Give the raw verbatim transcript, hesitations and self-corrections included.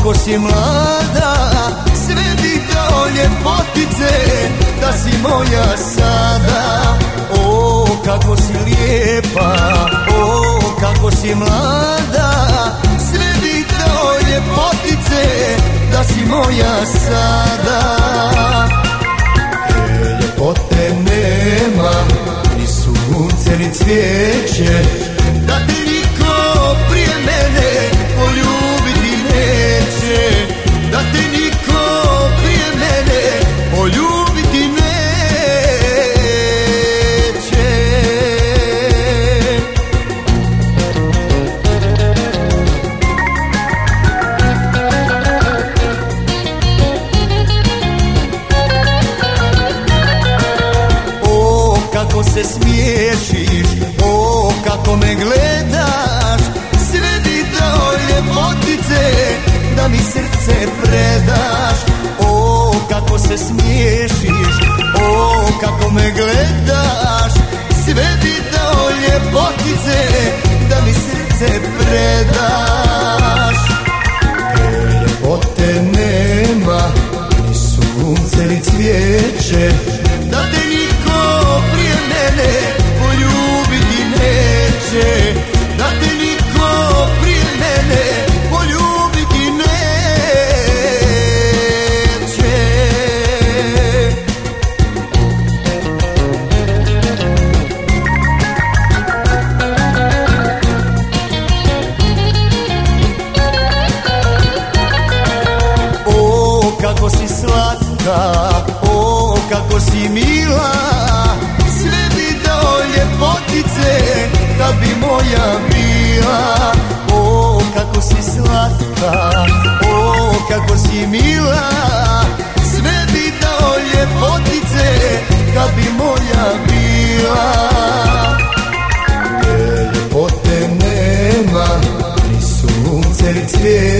kako si mlada, sve bi dao ljepotice da si moja sada. O, kako si lijepa, o, kako si mlada, sve bi dao ljepotice da si moja sada. Te ljepote nema, ni sunce ni cvijeće, da te niko prije mene poljubiti neće, da te niko prije mene poljubiti neće. O, kako se smiješiš, o, kako me gledaš, sve bi dao ljepotice da mi srce predaš. O, kako se smiješiš, o, kako me gledaš, sve bi dao ljepotice da mi srce predaš. Te ljepote nema, ni sunce ni cvijeće, da te niko prije mene poljubiti neće, da te niko prije mene poljubiti neće. O, kako si slatka, o, kako si mila, sve bi dao ljepotice kad bi moja bila. O, kako si slatka, o, kako si mila, sve bi dao ljepotice kad bi moja bila. Te ljepote nema, ni sunce ni cvijeće,